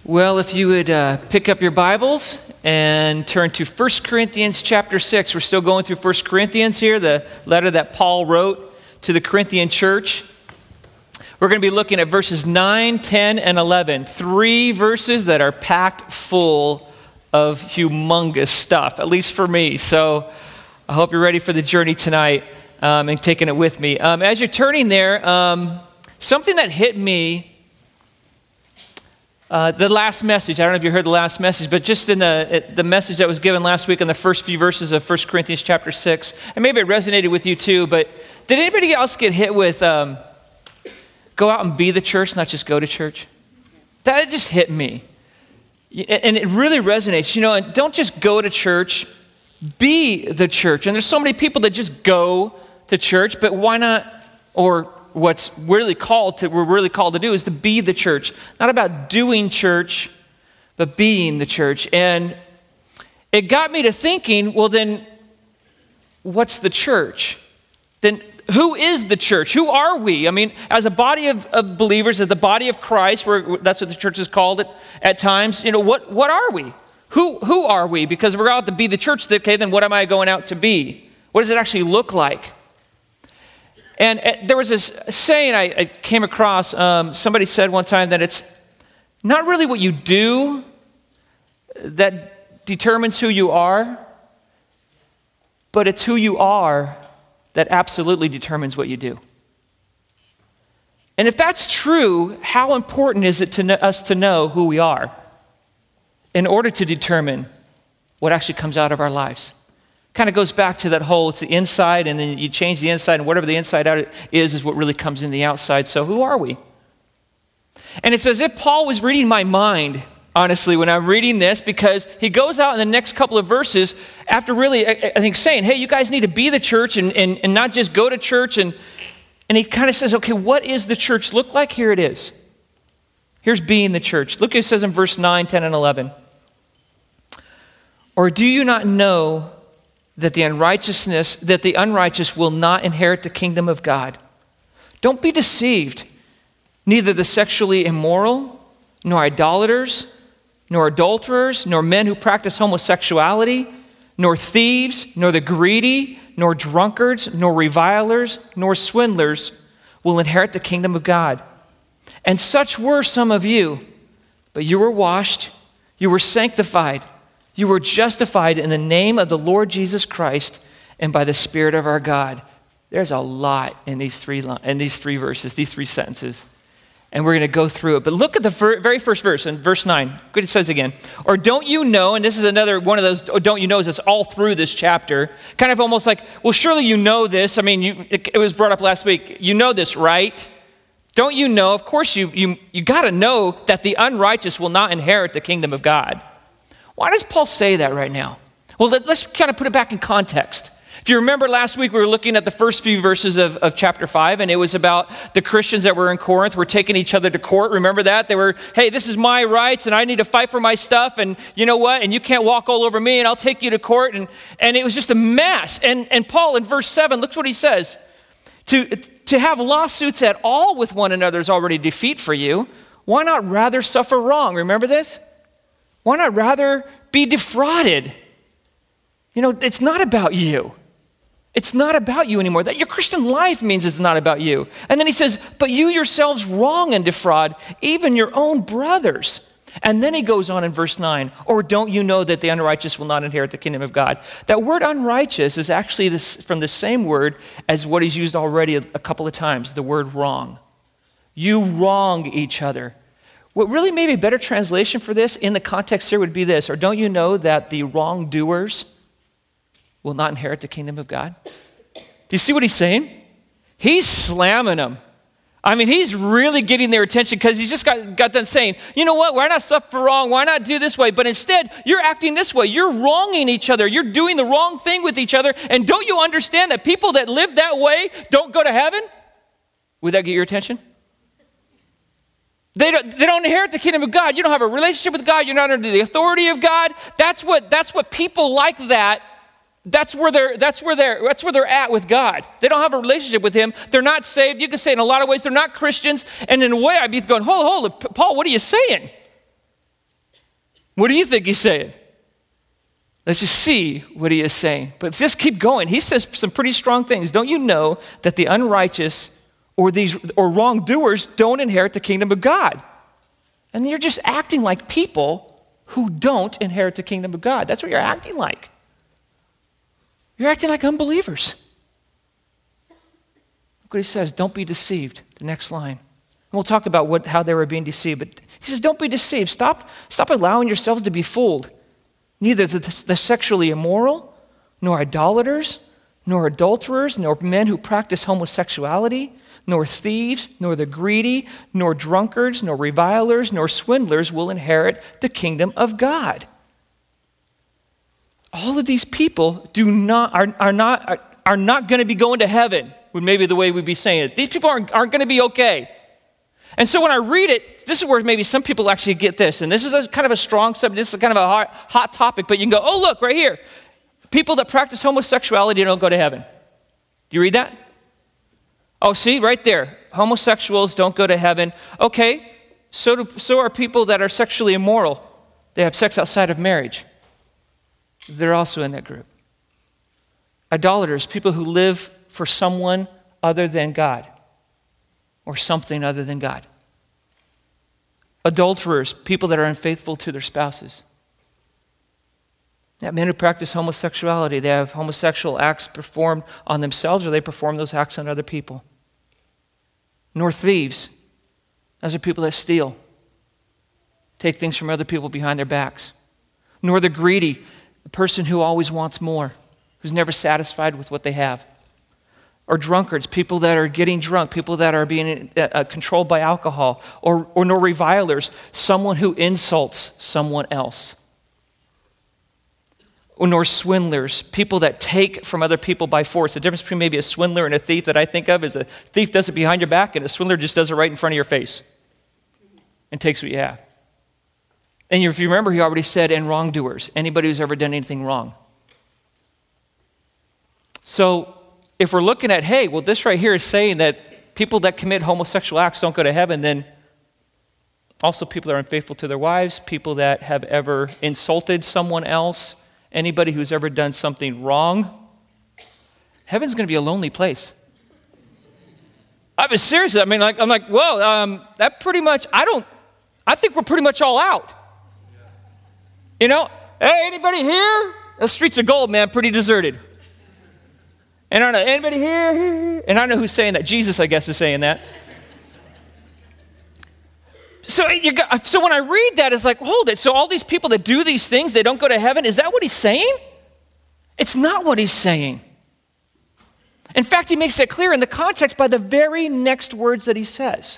Well, if you would pick up your Bibles and turn to 1 Corinthians chapter 6. We're still going through 1 Corinthians here, the letter that Paul wrote to the Corinthian church. We're going to be looking at verses 9, 10, and 11. 3 verses that are packed full of humongous stuff, at least for me. So I hope you're ready for the journey tonight and taking it with me. As you're turning there, something that hit me the last message, I don't know if you heard the last message, but just in the message that was given last week in the first few verses of 1 Corinthians chapter 6, and maybe it resonated with you too, but did anybody else get hit with go out and be the church, not just go to church? That just hit me. And it really resonates. You know, and don't just go to church, be the church. And there's so many people that just go to church, but why not, or what's we're really called to do is to be the church. Not about doing church, but being the church. And it got me to thinking, well then, what's the church? Then who is the church? Who are we? I mean, as a body of believers, as the body of Christ, that's what the church is called at times, you know, what are we? Who are we? Because if we're out to be the church, okay, then what am I going out to be? What does it actually look like? And there was this saying I came across, somebody said one time that it's not really what you do that determines who you are, but it's who you are that absolutely determines what you do. And if that's true, how important is it to us to know who we are in order to determine what actually comes out of our lives? Kind of goes back to that whole, it's the inside, and then you change the inside, and whatever the inside out is what really comes in the outside. So who are we? And it's as if Paul was reading my mind, honestly, when I'm reading this, because he goes out in the next couple of verses after really, I think, saying, hey, you guys need to be the church and not just go to church. And he kind of says, okay, what is the church look like? Here it is. Here's being the church. Look what it says in verse 9, 10, and 11. Or do you not know that the unrighteous will not inherit the kingdom of God? Don't be deceived. Neither the sexually immoral, nor idolaters, nor adulterers, nor men who practice homosexuality, nor thieves, nor the greedy, nor drunkards, nor revilers, nor swindlers will inherit the kingdom of God. And such were some of you, but you were washed, you were sanctified, you were justified in the name of the Lord Jesus Christ and by the Spirit of our God. There's a lot in these three verses, these three sentences. And we're going to go through it. But look at the very first verse, in verse 9. Look what it says again. Or don't you know, and this is another one of those don't you knows that's all through this chapter. Kind of almost like, well, surely you know this. I mean, it was brought up last week. You know this, right? Don't you know? Of course you got to know that the unrighteous will not inherit the kingdom of God. Why does Paul say that right now? Well, let's kind of put it back in context. If you remember last week, we were looking at the first few verses of chapter 5, and it was about the Christians that were in Corinth were taking each other to court. Remember that? They were, hey, this is my rights, and I need to fight for my stuff, and you know what? And you can't walk all over me, and I'll take you to court. And it was just a mess. And Paul, in verse 7, look what he says. To have lawsuits at all with one another is already defeat for you. Why not rather suffer wrong? Remember this? Why not rather be defrauded? You know, it's not about you. It's not about you anymore. That your Christian life means it's not about you. And then he says, but you yourselves wrong and defraud even your own brothers. And then he goes on in verse 9, or don't you know that the unrighteous will not inherit the kingdom of God? That word unrighteous is actually from the same word as what he's used already a couple of times, the word wrong. You wrong each other. What really may be a better translation for this in the context here would be this, or don't you know that the wrongdoers will not inherit the kingdom of God? Do you see what he's saying? He's slamming them. I mean, he's really getting their attention because he's just got done saying, you know what, why not suffer wrong? Why not do this way? But instead, you're acting this way. You're wronging each other. You're doing the wrong thing with each other. And don't you understand that people that live that way don't go to heaven? Would that get your attention? They don't inherit the kingdom of God. You don't have a relationship with God. You're not under the authority of God. That's what people like that. That's where they're at with God. They don't have a relationship with Him. They're not saved. You can say in a lot of ways they're not Christians. And in a way, I'd be going, hold, Paul, what are you saying? What do you think he's saying? Let's just see what he is saying. But just keep going. He says some pretty strong things. Don't you know that the unrighteous or wrongdoers don't inherit the kingdom of God? And you're just acting like people who don't inherit the kingdom of God. That's what you're acting like. You're acting like unbelievers. Look what he says, don't be deceived. The next line. And we'll talk about how they were being deceived. But he says, don't be deceived. Stop allowing yourselves to be fooled. Neither the sexually immoral, nor idolaters, nor adulterers, nor men who practice homosexuality, nor thieves, nor the greedy, nor drunkards, nor revilers, nor swindlers will inherit the kingdom of God. All of these people are not going to be going to heaven, would maybe the way we'd be saying it. These people aren't going to be okay. And so when I read it, this is where maybe some people actually get this. And this is kind of a strong subject. This is kind of a hot topic. But you can go, oh, look, right here. People that practice homosexuality don't go to heaven. Do you read that? Oh, see, right there. Homosexuals don't go to heaven. Okay, so are people that are sexually immoral. They have sex outside of marriage. They're also in that group. Idolaters, people who live for someone other than God or something other than God. Adulterers, people that are unfaithful to their spouses. Men who practice homosexuality, they have homosexual acts performed on themselves or they perform those acts on other people. Nor thieves. Those are people that steal, take things from other people behind their backs. Nor the greedy, the person who always wants more, who's never satisfied with what they have. Or drunkards, people that are getting drunk, people that are being controlled by alcohol. Or nor revilers, someone who insults someone else. Or nor swindlers, people that take from other people by force. The difference between maybe a swindler and a thief that I think of is a thief does it behind your back and a swindler just does it right in front of your face and takes what you have. And if you remember, he already said, and wrongdoers, anybody who's ever done anything wrong. So if we're looking at, hey, well, this right here is saying that people that commit homosexual acts don't go to heaven, then also people that are unfaithful to their wives, people that have ever insulted someone else, anybody who's ever done something wrong, heaven's going to be a lonely place. I mean, seriously, I'm like, whoa, that pretty much, I think we're pretty much all out. You know, hey, anybody here? The streets of gold, man, pretty deserted. And I don't know, anybody here? And I know who's saying that. Jesus, I guess, is saying that. So when I read that, it's like, hold it. So all these people that do these things, they don't go to heaven. Is that what he's saying? It's not what he's saying. In fact, he makes that clear in the context by the very next words that he says.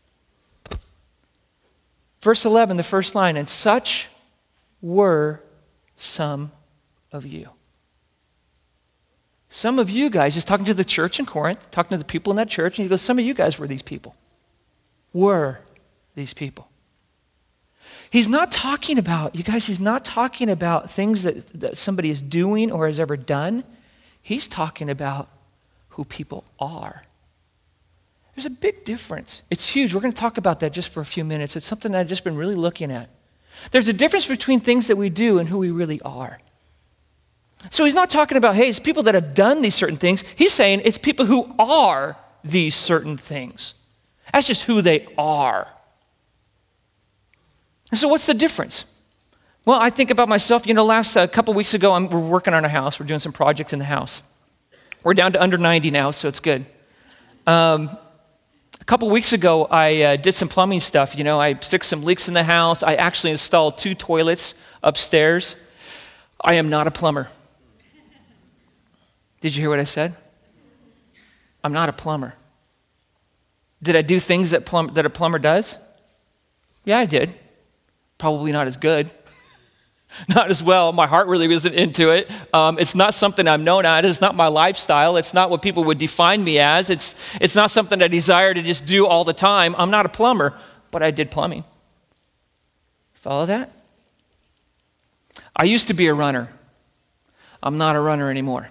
Verse 11, the first line, and such were some of you. Some of you guys, just talking to the church in Corinth, talking to the people in that church, and he goes, some of you guys were these people. Were these people. He's not talking about, you guys, he's not talking about things that somebody is doing or has ever done. He's talking about who people are. There's a big difference. It's huge. We're going to talk about that just for a few minutes. It's something that I've just been really looking at. There's a difference between things that we do and who we really are. So he's not talking about, hey, it's people that have done these certain things. He's saying it's people who are these certain things. That's just who they are. And so what's the difference? Well, I think about myself, last couple weeks ago, we're working on a house. We're doing some projects in the house. We're down to under 90 now, so it's good. A couple weeks ago, I did some plumbing stuff. I fixed some leaks in the house. I actually installed 2 toilets upstairs. I am not a plumber. Did you hear what I said? I'm not a plumber. Did I do things that a plumber does? Yeah, I did. Probably not as good. Not as well. My heart really isn't into it. It's not something I'm known at. It's not my lifestyle. It's not what people would define me as. It's not something I desire to just do all the time. I'm not a plumber, but I did plumbing. Follow that? I used to be a runner. I'm not a runner anymore.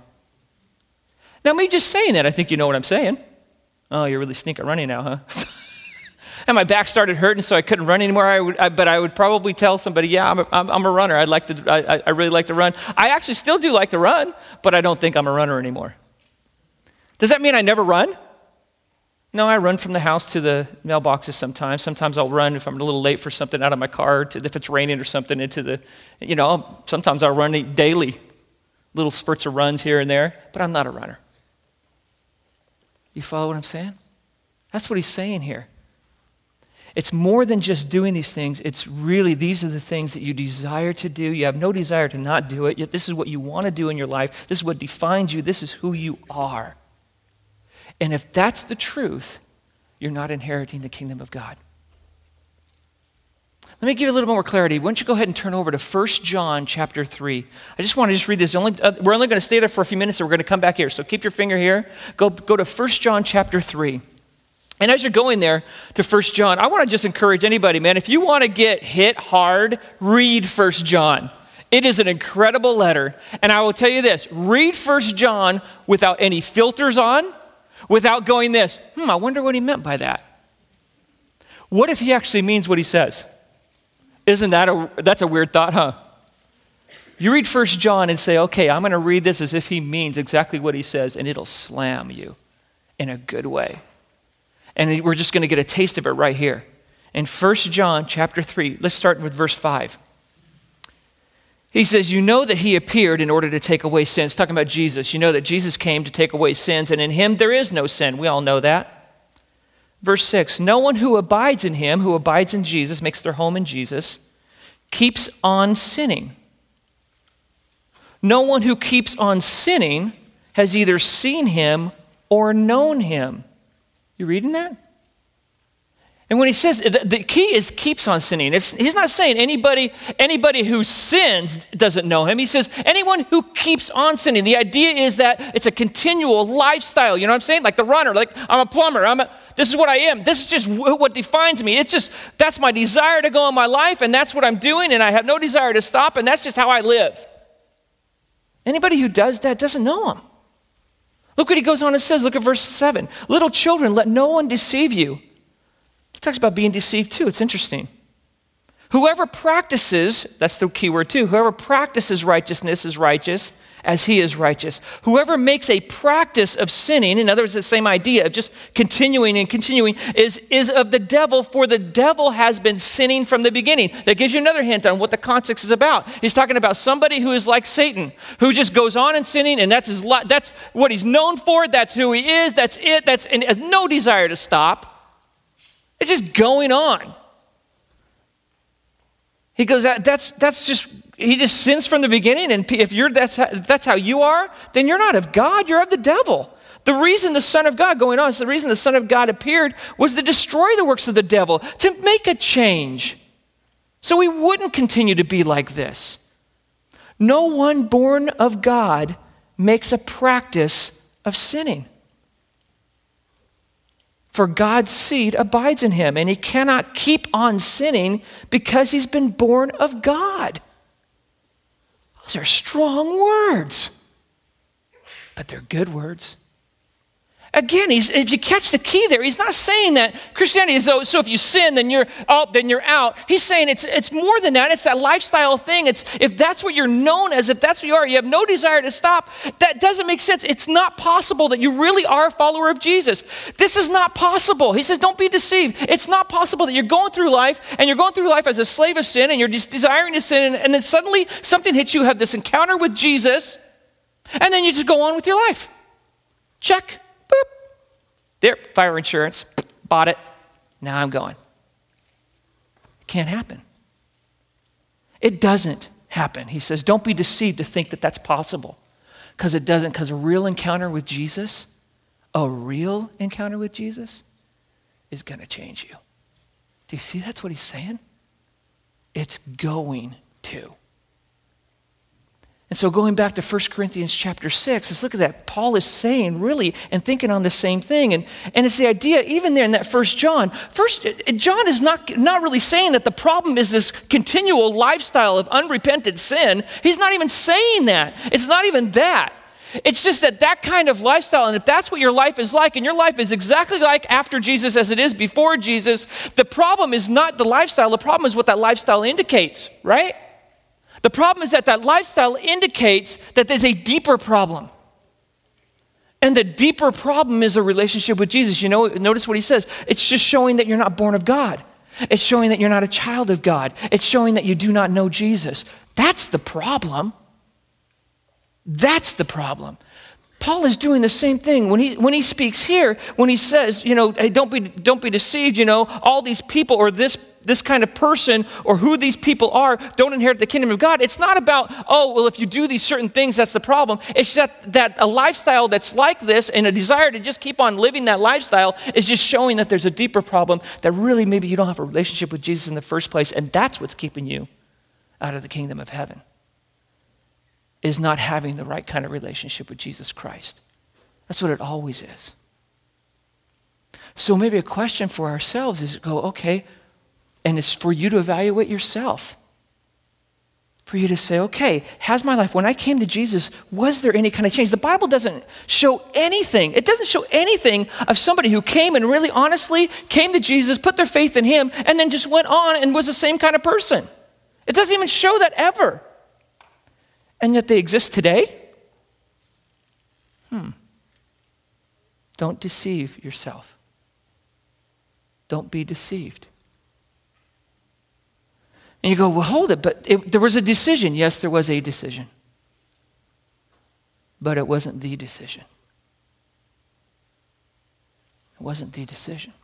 Now, me just saying that, I think you know what I'm saying. Oh, you're really sneaking running now, huh? And my back started hurting, so I couldn't run anymore. But I would probably tell somebody, yeah, I'm a runner. I really like to run. I actually still do like to run, but I don't think I'm a runner anymore. Does that mean I never run? No, I run from the house to the mailboxes sometimes. Sometimes I'll run if I'm a little late for something out of my car, if it's raining or something, sometimes I'll run daily, little spurts of runs here and there, but I'm not a runner. You follow what I'm saying? That's what he's saying here. It's more than just doing these things. It's really, these are the things that you desire to do. You have no desire to not do it, yet this is what you want to do in your life. This is what defines you. This is who you are. And if that's the truth, you're not inheriting the kingdom of God. Let me give you a little more clarity. Why don't you go ahead and turn over to 1 John chapter 3. I just want to read this. We're only going to stay there for a few minutes, and we're going to come back here. So keep your finger here. Go to 1 John chapter 3. And as you're going there to 1 John, I want to just encourage anybody, man, if you want to get hit hard, read 1 John. It is an incredible letter. And I will tell you this, read 1 John without any filters on, without going this, I wonder what he meant by that. What if he actually means what he says? Isn't that's a weird thought, huh? You read 1 John and say, okay, I'm going to read this as if he means exactly what he says, and it'll slam you in a good way. And we're just going to get a taste of it right here. In 1 John chapter 3, let's start with verse 5. He says, you know that he appeared in order to take away sins. Talking about Jesus. You know that Jesus came to take away sins, and in him there is no sin. We all know that. Verse 6, no one who abides in him, who abides in Jesus, makes their home in Jesus, keeps on sinning. No one who keeps on sinning has either seen him or known him. You reading that? And when he says, the key is keeps on sinning. He's not saying anybody who sins doesn't know him. He says anyone who keeps on sinning. The idea is that it's a continual lifestyle. You know what I'm saying? Like the runner, like I'm a plumber. This is what I am. This is just what defines me. That's my desire to go in my life, and that's what I'm doing, and I have no desire to stop, and that's just how I live. Anybody who does that doesn't know him. Look what he goes on and says. Look at verse 7. Little children, let no one deceive you. He talks about being deceived too. It's interesting. Whoever practices, that's the key word too, whoever practices righteousness is righteous as he is righteous. Whoever makes a practice of sinning, in other words, the same idea of just continuing and continuing, is of the devil, for the devil has been sinning from the beginning. That gives you another hint on what the context is about. He's talking about somebody who is like Satan, who just goes on and sinning, and that's what he's known for, that's who he is, that's it, and has no desire to stop. It's just going on. He goes, he just sins from the beginning, and if that's how you are, then you're not of God, you're of the devil. The reason the Son of God the reason the Son of God appeared was to destroy the works of the devil, to make a change. So we wouldn't continue to be like this. No one born of God makes a practice of sinning. For God's seed abides in him, and he cannot keep on sinning because he's been born of God. Those are strong words, but they're good words. Again, if you catch the key there, he's not saying that Christianity is so if you sin, then you're out. He's saying it's more than that. It's that lifestyle thing. It's if that's what you're known as, if that's what you are, you have no desire to stop. That doesn't make sense. It's not possible that you really are a follower of Jesus. This is not possible. He says, don't be deceived. It's not possible that you're going through life as a slave of sin, and you're just desiring to sin, and then suddenly something hits you, have this encounter with Jesus, and then you just go on with your life. Check. Boop. There, fire insurance, bought it. Now I'm going. Can't happen. It doesn't happen. He says, don't be deceived to think that that's possible. Because it doesn't, because a real encounter with Jesus is going to change you. Do you see that's what he's saying? It's going to. And so going back to 1 Corinthians chapter 6, let's look at that. Paul is saying really and thinking on the same thing. And it's the idea, even there in that 1 John, John is not really saying that the problem is this continual lifestyle of unrepented sin. He's not even saying that. It's not even that. It's just that kind of lifestyle, and if that's what your life is like, and your life is exactly like after Jesus as it is before Jesus, the problem is not the lifestyle, the problem is what that lifestyle indicates, right? The problem is that lifestyle indicates that there's a deeper problem. And the deeper problem is a relationship with Jesus. You know, notice what he says. It's just showing that you're not born of God. It's showing that you're not a child of God. It's showing that you do not know Jesus. That's the problem. That's the problem. Paul is doing the same thing when he speaks here, when he says, you know, hey, don't be deceived, you know, all these people or this kind of person or who these people are don't inherit the kingdom of God. It's not about, oh, well, if you do these certain things, that's the problem. It's that a lifestyle that's like this and a desire to just keep on living that lifestyle is just showing that there's a deeper problem, that really maybe you don't have a relationship with Jesus in the first place, and that's what's keeping you out of the kingdom of heaven, is not having the right kind of relationship with Jesus Christ. That's what it always is. So maybe a question for ourselves is go, okay, and it's for you to evaluate yourself. For you to say, okay, has my life, when I came to Jesus, was there any kind of change? The Bible doesn't show anything. It doesn't show anything of somebody who came and really honestly came to Jesus, put their faith in him, and then just went on and was the same kind of person. It doesn't even show that ever. And yet they exist today? Don't deceive yourself. Don't be deceived. And you go, well, hold it, but there was a decision. Yes, there was a decision. But it wasn't the decision. It wasn't the decision.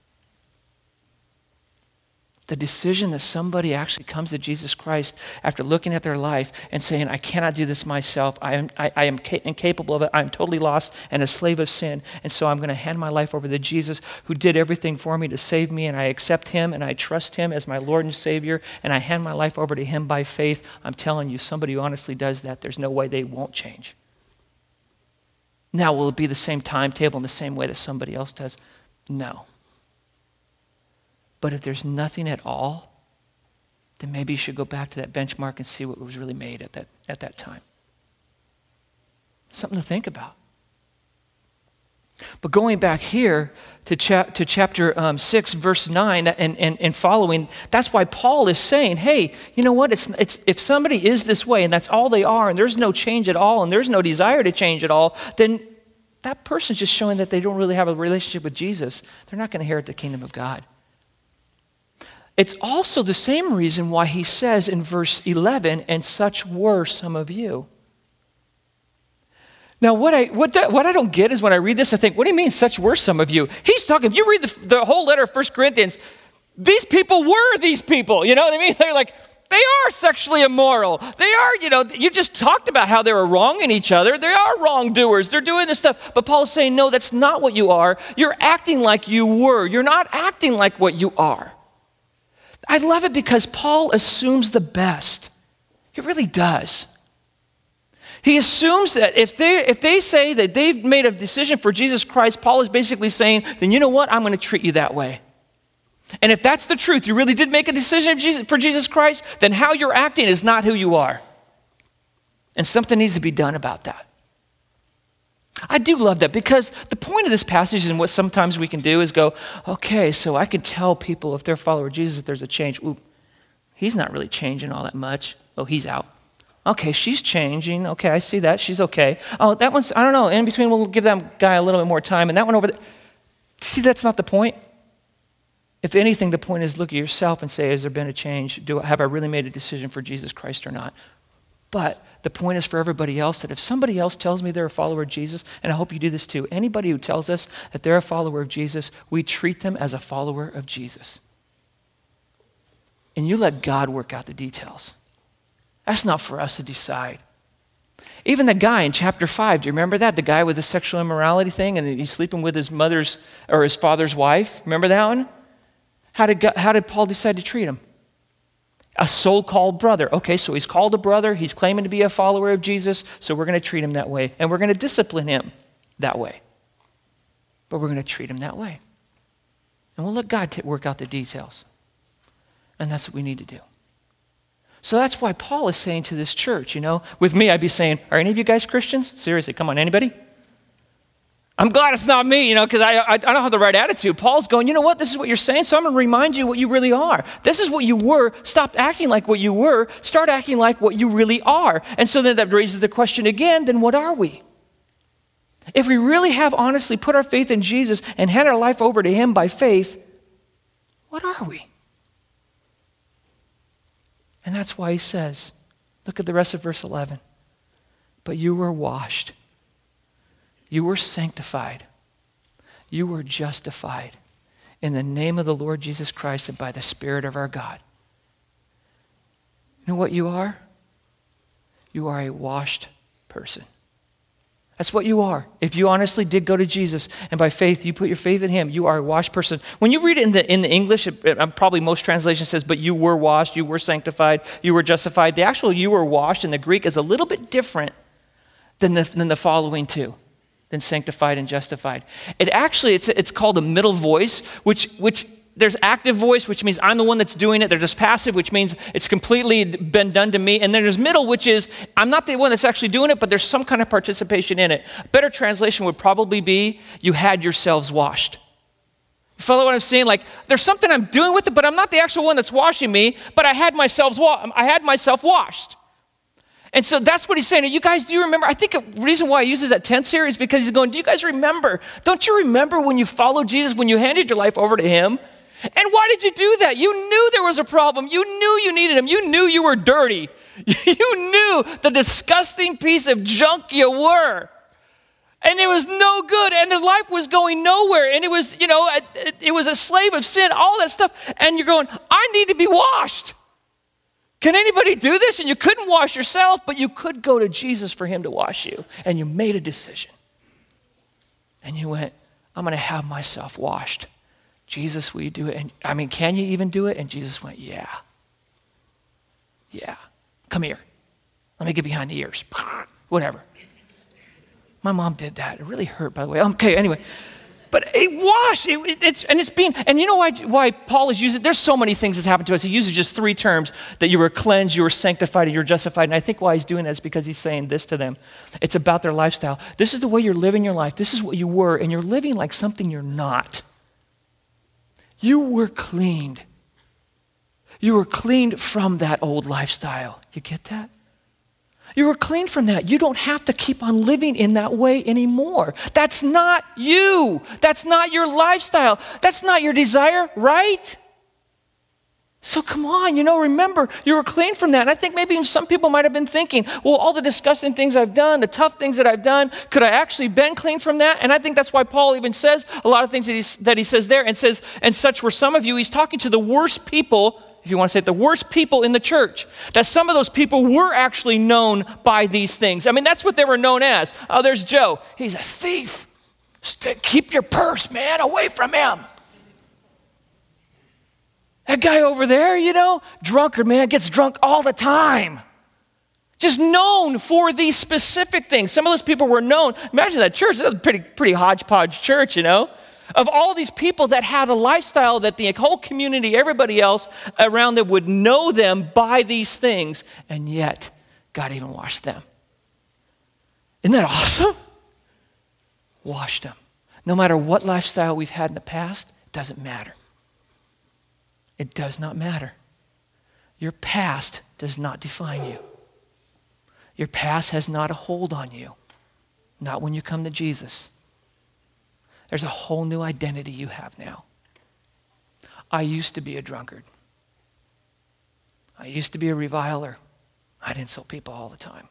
The decision that somebody actually comes to Jesus Christ after looking at their life and saying, I cannot do this myself. I am incapable of it. I'm totally lost and a slave of sin. And so I'm going to hand my life over to Jesus who did everything for me to save me. And I accept him and I trust him as my Lord and Savior. And I hand my life over to him by faith. I'm telling you, somebody who honestly does that, there's no way they won't change. Now, will it be the same timetable in the same way that somebody else does? No. But if there's nothing at all, then maybe you should go back to that benchmark and see what was really made at that time. Something to think about. But going back here to chapter 6, verse 9 and following, that's why Paul is saying, hey, you know what? It's if somebody is this way and that's all they are and there's no change at all and there's no desire to change at all, then that person's just showing that they don't really have a relationship with Jesus. They're not going to inherit the kingdom of God. It's also the same reason why he says in verse 11, and such were some of you. Now, what I don't get is when I read this, I think, what do you mean such were some of you? He's talking, if you read the whole letter of 1 Corinthians, these people were these people, you know what I mean? They're like, they are sexually immoral. They are, you just talked about how they were wronging each other. They are wrongdoers. They're doing this stuff. But Paul's saying, no, that's not what you are. You're acting like you were. You're not acting like what you are. I love it because Paul assumes the best. He really does. He assumes that if they say that they've made a decision for Jesus Christ, Paul is basically saying, then you know what? I'm going to treat you that way. And if that's the truth, you really did make a decision for Jesus Christ, then how you're acting is not who you are. And something needs to be done about that. I do love that because the point of this passage and what sometimes we can do is go, okay, so I can tell people if they're a follower of Jesus if there's a change. Ooh, he's not really changing all that much. Oh, he's out. Okay, she's changing. Okay, I see that. She's okay. Oh, that one's, I don't know. In between, we'll give that guy a little bit more time. And that one over there. See, that's not the point. If anything, the point is look at yourself and say, has there been a change? Have I really made a decision for Jesus Christ or not? But the point is for everybody else that if somebody else tells me they're a follower of Jesus, and I hope you do this too, anybody who tells us that they're a follower of Jesus, we treat them as a follower of Jesus. And you let God work out the details. That's not for us to decide. Even the guy in chapter 5, do you remember that? The guy with the sexual immorality thing and he's sleeping with his mother's or his father's wife. Remember that one? How did Paul decide to treat him? A so-called brother. Okay, so he's called a brother. He's claiming to be a follower of Jesus, so we're going to treat him that way. And we're going to discipline him that way. But we're going to treat him that way. And we'll let God work out the details. And that's what we need to do. So that's why Paul is saying to this church, with me, I'd be saying, are any of you guys Christians? Seriously, come on, anybody? I'm glad it's not me, because I don't have the right attitude. Paul's going, you know what? This is what you're saying, so I'm going to remind you what you really are. This is what you were. Stop acting like what you were. Start acting like what you really are. And so then that raises the question again, then what are we? If we really have honestly put our faith in Jesus and hand our life over to him by faith, what are we? And that's why he says, look at the rest of verse 11. But you were washed. You were sanctified. You were justified in the name of the Lord Jesus Christ and by the Spirit of our God. You know what you are? You are a washed person. That's what you are. If you honestly did go to Jesus and by faith, you put your faith in him, you are a washed person. When you read it in the English, probably most translation says, but you were washed, you were sanctified, you were justified. The actual you were washed in the Greek is a little bit different than the following two. Than sanctified and justified. It's called a middle voice, which there's active voice, which means I'm the one that's doing it. There's just passive, which means it's completely been done to me. And then there's middle, which is I'm not the one that's actually doing it, but there's some kind of participation in it. A better translation would probably be you had yourselves washed. You follow what I'm saying? Like there's something I'm doing with it, but I'm not the actual one that's washing me, but I had myself washed. And so that's what he's saying. You guys, do you remember? I think the reason why he uses that tense here is because he's going, do you guys remember? Don't you remember when you followed Jesus, when you handed your life over to him? And why did you do that? You knew there was a problem. You knew you needed him. You knew you were dirty. You knew the disgusting piece of junk you were. And it was no good. And the life was going nowhere. And it was, it was a slave of sin, all that stuff. And you're going, I need to be washed. Can anybody do this? And you couldn't wash yourself, but you could go to Jesus for him to wash you. And you made a decision. And you went, I'm going to have myself washed. Jesus, will you do it? And can you even do it? And Jesus went, yeah. Come here. Let me get behind the ears. Whatever. My mom did that. It really hurt, by the way. Okay, anyway. But it washed. And you know why Paul is using, there's so many things that's happened to us. He uses just three terms, that you were cleansed, you were sanctified, and you're justified. And I think why he's doing that is because he's saying this to them. It's about their lifestyle. This is the way you're living your life. This is what you were, and you're living like something you're not. You were cleaned. You were cleaned from that old lifestyle. You get that? You were cleaned from that. You don't have to keep on living in that way anymore. That's not you. That's not your lifestyle. That's not your desire, right? So come on, remember, you were clean from that. And I think maybe some people might have been thinking, well, all the disgusting things I've done, the tough things that I've done, could I actually been clean from that? And I think that's why Paul even says a lot of things that he says there, and says, and such were some of you. He's talking to the worst people, if you want to say it, the worst people in the church, that some of those people were actually known by these things. That's what they were known as. Oh, there's Joe. He's a thief. Keep your purse, man, away from him. That guy over there, drunkard, man, gets drunk all the time. Just known for these specific things. Some of those people were known. Imagine that church. That was a pretty hodgepodge church, of all these people that had a lifestyle that the whole community, everybody else around them would know them by these things, and yet God even washed them. Isn't that awesome? Washed them. No matter what lifestyle we've had in the past, it doesn't matter. It does not matter. Your past does not define you. Your past has not a hold on you. Not when you come to Jesus. There's a whole new identity you have now. I used to be a drunkard. I used to be a reviler. I'd insult people all the time.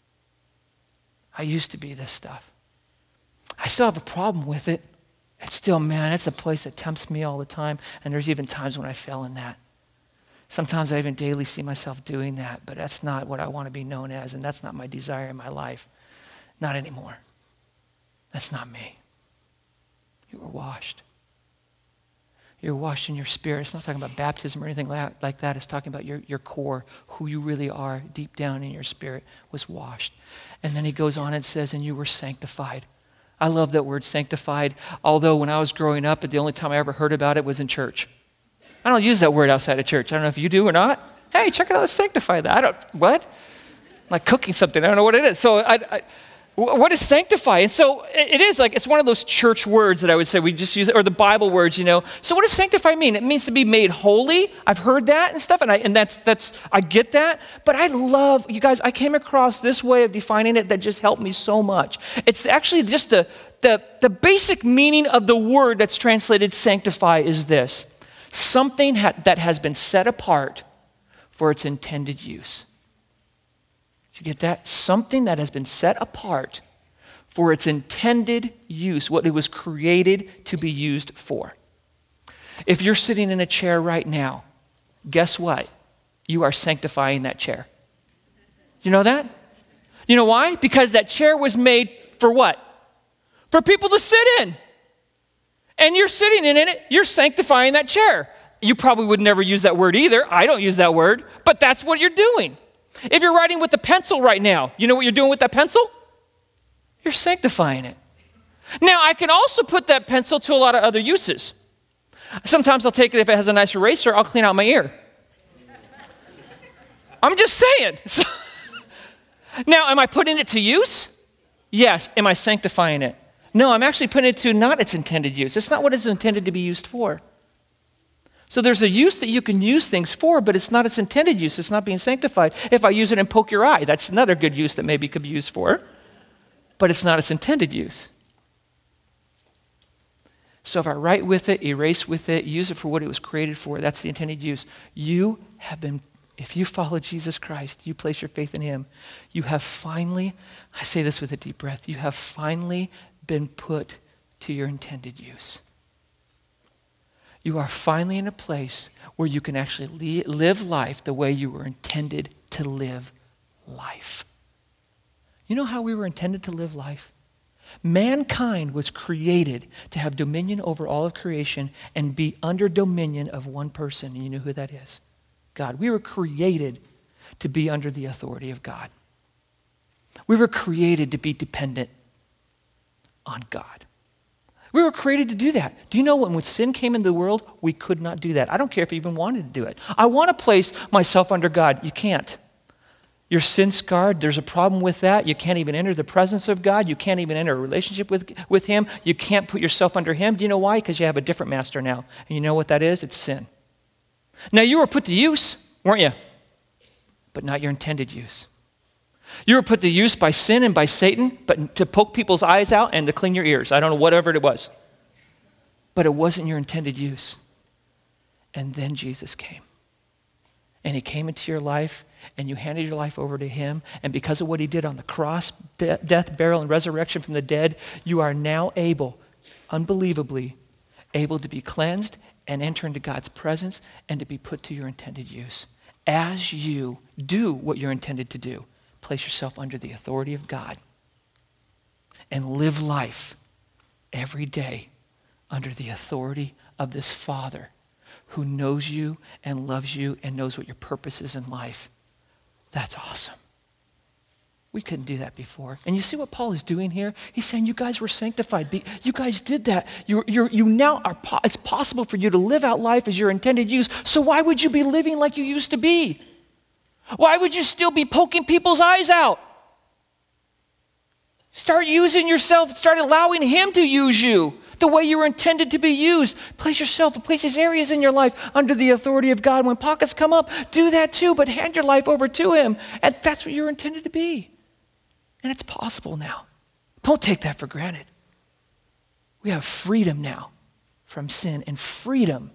I used to be this stuff. I still have a problem with it. It's still, it's a place that tempts me all the time. And there's even times when I fell in that. Sometimes I even daily see myself doing that, but that's not what I want to be known as, and that's not my desire in my life. Not anymore. That's not me. You were washed. You're washed in your spirit. It's not talking about baptism or anything like that. It's talking about your core, who you really are deep down in your spirit was washed. And then he goes on and says, and you were sanctified. I love that word sanctified, although when I was growing up, the only time I ever heard about it was in church. I don't use that word outside of church. I don't know if you do or not. Hey, check it out, let's sanctify that. What? Like cooking something, I don't know what it is. So what is sanctify? And so it is like, it's one of those church words that I would say we just use, or the Bible words, So what does sanctify mean? It means to be made holy. I've heard that and stuff, and I get that. But I love, you guys, I came across this way of defining it that just helped me so much. It's actually just the basic meaning of the word that's translated sanctify is this: something that has been set apart for its intended use. Did you get that? Something that has been set apart for its intended use, what it was created to be used for. If you're sitting in a chair right now, guess what? You are sanctifying that chair. You know that? You know why? Because that chair was made for what? For people to sit in. And you're sitting in it, you're sanctifying that chair. You probably would never use that word either. I don't use that word, but that's what you're doing. If you're writing with a pencil right now, you know what you're doing with that pencil? You're sanctifying it. Now, I can also put that pencil to a lot of other uses. Sometimes I'll take it, if it has a nice eraser, I'll clean out my ear. I'm just saying. Now, am I putting it to use? Yes. Am I sanctifying it? No, I'm actually putting it to not its intended use. It's not what it's intended to be used for. So there's a use that you can use things for, but it's not its intended use. It's not being sanctified. If I use it and poke your eye, that's another good use that maybe could be used for, but it's not its intended use. So if I write with it, erase with it, use it for what it was created for, that's the intended use. You have been, if you follow Jesus Christ, you place your faith in him, you have finally, I say this with a deep breath, you have finally been put to your intended use. You are finally in a place where you can actually live life the way you were intended to live life. You know how we were intended to live life? Mankind was created to have dominion over all of creation and be under dominion of one person. And you know who that is? God. We were created to be under the authority of God. We were created to be dependent on God. We were created to do that. Do you know when sin came into the world, we could not do that? I don't care if you even wanted to do it. I want to place myself under God. You can't. You're sin scarred. There's a problem with that. You can't even enter the presence of God. You can't even enter a relationship with him. You can't put yourself under him. Do you know why? Because you have a different master now. And you know what that is? It's sin. Now you were put to use, weren't you? But not your intended use. You were put to use by sin and by Satan, but to poke people's eyes out and to clean your ears. I don't know, whatever it was. But it wasn't your intended use. And then Jesus came. And he came into your life, and you handed your life over to him. And because of what he did on the cross, death, burial, and resurrection from the dead, you are now able, unbelievably, able to be cleansed and enter into God's presence and to be put to your intended use. As you do what you're intended to do, place yourself under the authority of God and live life every day under the authority of this Father who knows you and loves you and knows what your purpose is in life. That's awesome. We couldn't do that before. And you see what Paul is doing here? He's saying you guys were sanctified. You guys did that. You now are. It's possible for you to live out life as your intended use. So why would you be living like you used to be? Why would you still be poking people's eyes out? Start using yourself. Start allowing him to use you the way you were intended to be used. Place yourself, place these areas in your life under the authority of God. When pockets come up, do that too, but hand your life over to him. And that's what you're intended to be. And it's possible now. Don't take that for granted. We have freedom now from sin and freedom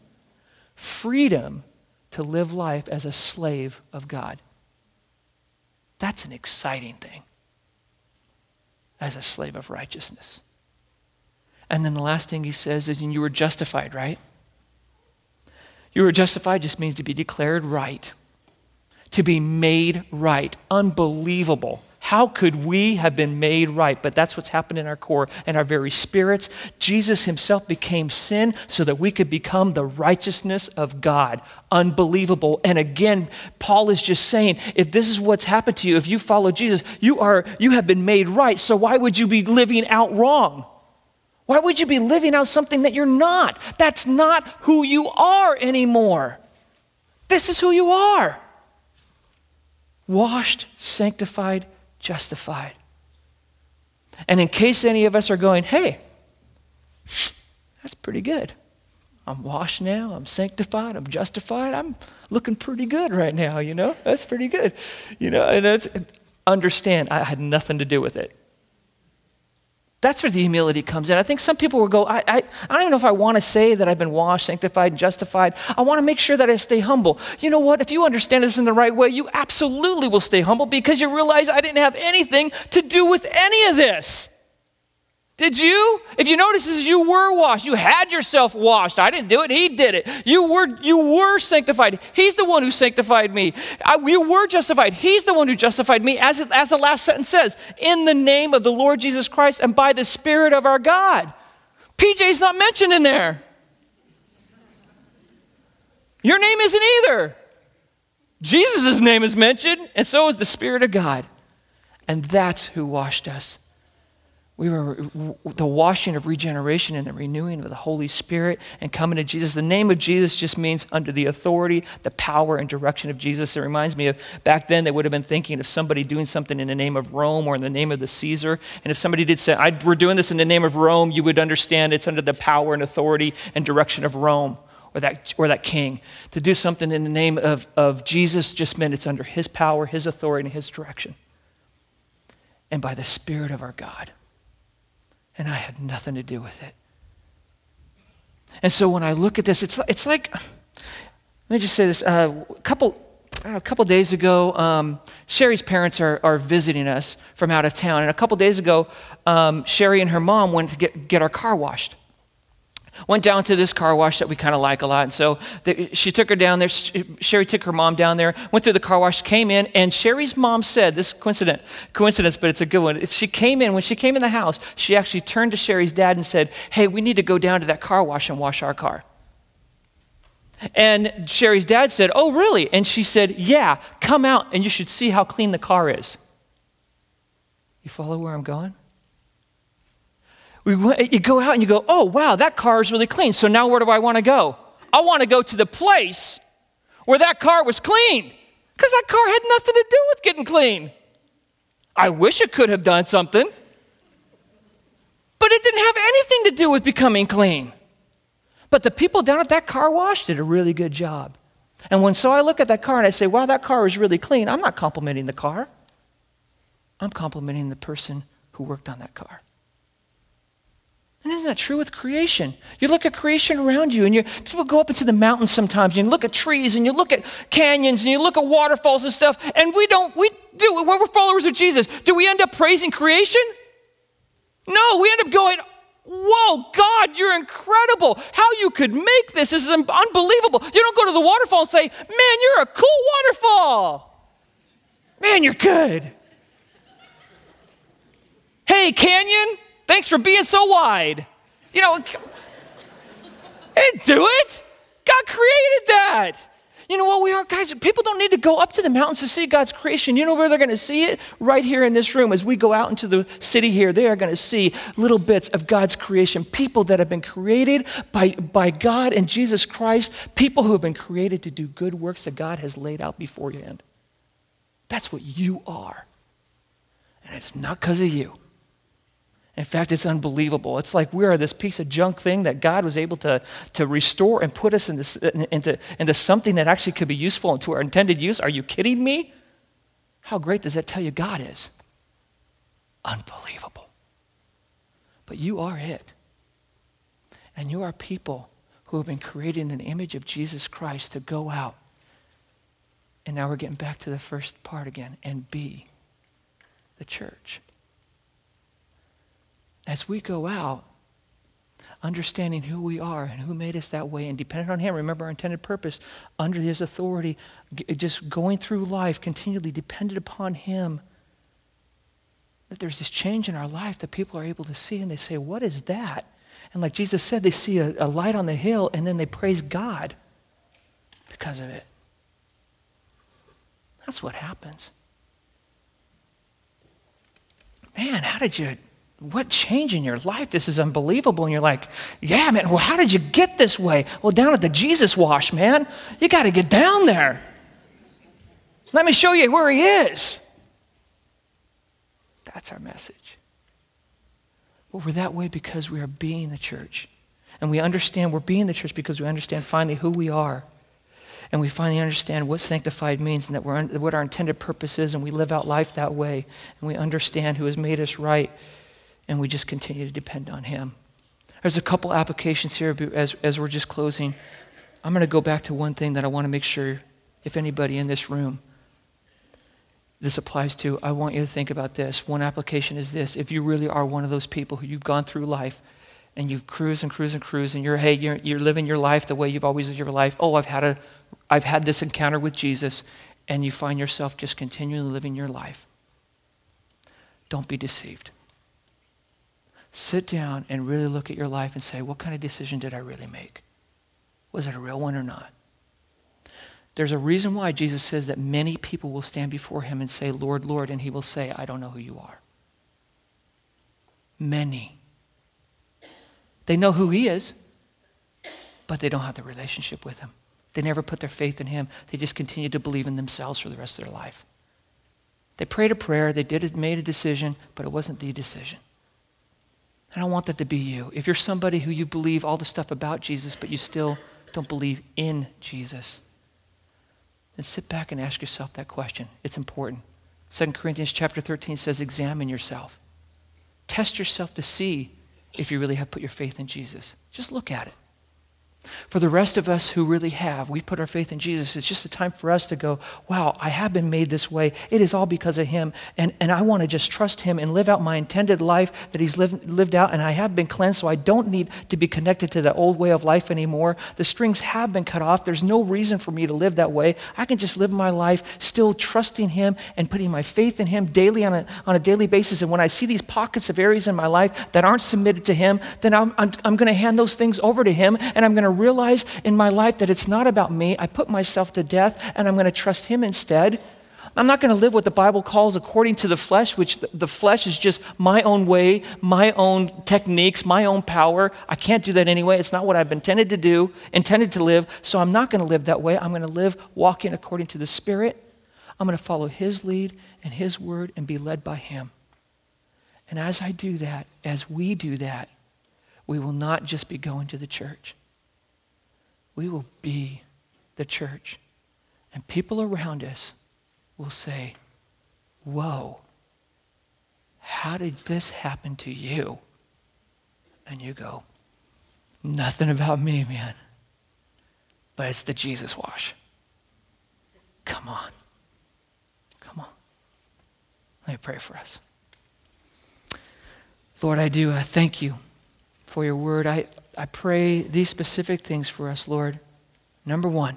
to live life as a slave of God. That's an exciting thing. As a slave of righteousness. And then the last thing he says is, and you were justified, right? You were justified just means to be declared right. To be made right. Unbelievable. How could we have been made right? But that's what's happened in our core and our very spirits. Jesus himself became sin so that we could become the righteousness of God. Unbelievable. And again, Paul is just saying, if this is what's happened to you, if you follow Jesus, you have been made right. So why would you be living out wrong? Why would you be living out something that you're not? That's not who you are anymore. This is who you are. Washed, sanctified, justified. And in case any of us are going, hey, that's pretty good. I'm washed now, I'm sanctified, I'm justified, I'm looking pretty good right now, That's pretty good. And that's, understand, I had nothing to do with it. That's where the humility comes in. I think some people will go, I don't even know if I want to say that I've been washed, sanctified, and justified. I want to make sure that I stay humble. You know what? If you understand this in the right way, you absolutely will stay humble because you realize I didn't have anything to do with any of this. Did you? If you notice, you were washed. You had yourself washed. I didn't do it. He did it. You were sanctified. He's the one who sanctified me. You were justified. He's the one who justified me, as the last sentence says, in the name of the Lord Jesus Christ and by the Spirit of our God. PJ's not mentioned in there. Your name isn't either. Jesus' name is mentioned, and so is the Spirit of God. And that's who washed us. We were the washing of regeneration and the renewing of the Holy Spirit and coming to Jesus. The name of Jesus just means under the authority, the power, and direction of Jesus. It reminds me of back then they would have been thinking of somebody doing something in the name of Rome or in the name of the Caesar. And if somebody did say, we're doing this in the name of Rome, you would understand it's under the power and authority and direction of Rome or that king. To do something in the name of Jesus just meant it's under his power, his authority, and his direction. And by the Spirit of our God. And I had nothing to do with it. And so when I look at this, it's like, let me just say this. A couple days ago, Sherry's parents are visiting us from out of town. And a couple days ago, Sherry and her mom went to get our car washed. Went down to this car wash that we kind of like a lot. And so she took her down there. Sherry took her mom down there, went through the car wash, came in, and Sherry's mom said, this is coincidence, but it's a good one. When she came in the house, she actually turned to Sherry's dad and said, hey, we need to go down to that car wash and wash our car. And Sherry's dad said, oh, really? And she said, yeah, come out and you should see how clean the car is. You follow where I'm going? You go out and you go, oh, wow, that car is really clean. So now where do I want to go? I want to go to the place where that car was clean because that car had nothing to do with getting clean. I wish it could have done something, but it didn't have anything to do with becoming clean. But the people down at that car wash did a really good job. And so I look at that car and I say, wow, that car is really clean. I'm not complimenting the car. I'm complimenting the person who worked on that car. And isn't that true with creation? You look at creation around you, and people go up into the mountains sometimes, and you look at trees, and you look at canyons, and you look at waterfalls and stuff, and when we're followers of Jesus, do we end up praising creation? No, we end up going, whoa, God, you're incredible. How you could make this. This is unbelievable. You don't go to the waterfall and say, man, you're a cool waterfall. Man, you're good. Hey, canyon. Thanks for being so wide. I didn't do it. God created that. You know what we are, guys? People don't need to go up to the mountains to see God's creation. You know where they're going to see it? Right here in this room. As we go out into the city here, they are going to see little bits of God's creation. People that have been created by God and Jesus Christ. People who have been created to do good works that God has laid out beforehand. That's what you are. And it's not because of you. In fact, it's unbelievable. It's like we are this piece of junk thing that God was able to restore and put us into something that actually could be useful and to our intended use. Are you kidding me? How great does that tell you God is? Unbelievable. But you are it. And you are people who have been created in the image of Jesus Christ to go out. And now we're getting back to the first part again, and be the church. As we go out, understanding who we are and who made us that way and dependent on him, remember our intended purpose, under his authority, just going through life, continually dependent upon him, that there's this change in our life that people are able to see and they say, what is that? And like Jesus said, they see a light on the hill and then they praise God because of it. That's what happens. Man, what change in your life? This is unbelievable. And you're like, yeah, man, well, how did you get this way? Well, down at the Jesus wash, man. You got to get down there. Let me show you where he is. That's our message. Well, we're that way because we are being the church. And we understand we're being the church because we understand finally who we are. And we finally understand what sanctified means and that what our intended purpose is, and we live out life that way. And we understand who has made us right, and we just continue to depend on him. There's a couple applications here as we're just closing. I'm going to go back to one thing that I want to make sure, if anybody in this room this applies to, I want you to think about this. One application is this. If you really are one of those people who you've gone through life and you've cruised and you're living your life the way you've always lived your life. Oh, I've had this encounter with Jesus, and you find yourself just continually living your life. Don't be deceived. Sit down and really look at your life and say, what kind of decision did I really make? Was it a real one or not? There's a reason why Jesus says that many people will stand before him and say, Lord, Lord, and he will say, I don't know who you are. Many. They know who he is, but they don't have the relationship with him. They never put their faith in him. They just continue to believe in themselves for the rest of their life. They prayed a prayer, made a decision, but it wasn't the decision. And I want that to be you. If you're somebody who you believe all the stuff about Jesus, but you still don't believe in Jesus, then sit back and ask yourself that question. It's important. 2 Corinthians chapter 13 says, examine yourself. Test yourself to see if you really have put your faith in Jesus. Just look at it. For the rest of us who really have, we put our faith in Jesus, it's just a time for us to go, wow, I have been made this way. It is all because of him. And I want to just trust him and live out my intended life that he's lived out. And I have been cleansed, so I don't need to be connected to the old way of life anymore. The strings have been cut off. There's no reason for me to live that way. I can just live my life still trusting him and putting my faith in him daily on a daily basis. And when I see these pockets of areas in my life that aren't submitted to him, then I'm going to hand those things over to him, and I'm going to realize in my life that it's not about me. I put myself to death, and I'm going to trust him instead. I'm not going to live what the Bible calls according to the flesh, which the flesh is just my own way, my own techniques, my own power. I can't do that anyway. It's not what I've intended to live, so I'm not going to live that way. I'm going to live walking according to the Spirit. I'm going to follow his lead and his word and be led by him. And as I do that, as we do that, we will not just be going to the church. We will be the church. And people around us will say, whoa, how did this happen to you? And you go, nothing about me, man. But it's the Jesus wash. Come on. Come on. Let me pray for us. Lord, I do thank you for your word. I pray these specific things for us, Lord. Number one,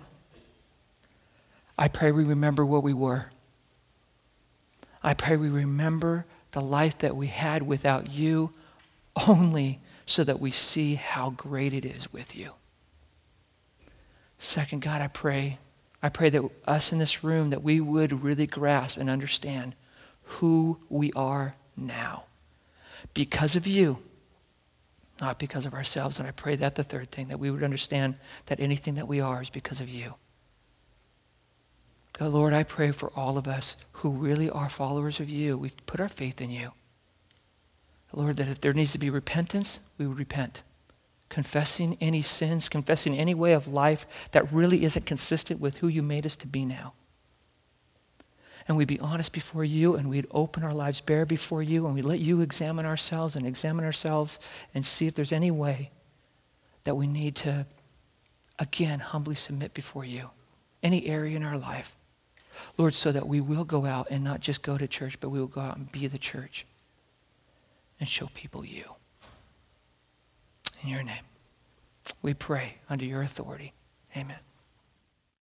I pray we remember what we were. I pray we remember the life that we had without you only so that we see how great it is with you. Second, God, I pray that us in this room, that we would really grasp and understand who we are now because of you, not because of ourselves. And I pray that the third thing, that we would understand that anything that we are is because of you. Oh, Lord, I pray for all of us who really are followers of you. We've put our faith in you. Lord, that if there needs to be repentance, we would repent. Confessing any sins, confessing any way of life that really isn't consistent with who you made us to be now. And we'd be honest before you, and we'd open our lives bare before you, and we'd let you examine ourselves and see if there's any way that we need to, again, humbly submit before you. Any area in our life. Lord, so that we will go out and not just go to church, but we will go out and be the church and show people you. In your name, we pray under your authority. Amen.